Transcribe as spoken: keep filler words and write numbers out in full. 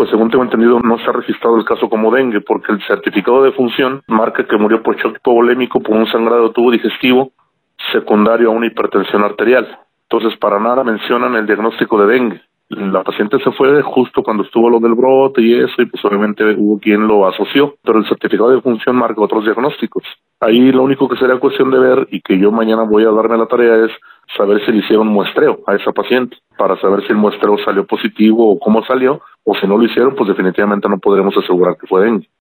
Pues según tengo entendido no se ha registrado el caso como dengue porque el certificado de función marca que murió por shock hipovolémico por un sangrado de tubo digestivo secundario a una hipertensión arterial. Entonces para nada mencionan el diagnóstico de dengue. La paciente se fue justo cuando estuvo lo del brote y eso, y pues obviamente hubo quien lo asoció, pero el certificado de función marca otros diagnósticos. Ahí lo único que sería cuestión de ver, y que yo mañana voy a darme la tarea, es saber si le hicieron muestreo a esa paciente, para saber si el muestreo salió positivo o cómo salió, o si no lo hicieron, pues definitivamente no podremos asegurar que fue dengue.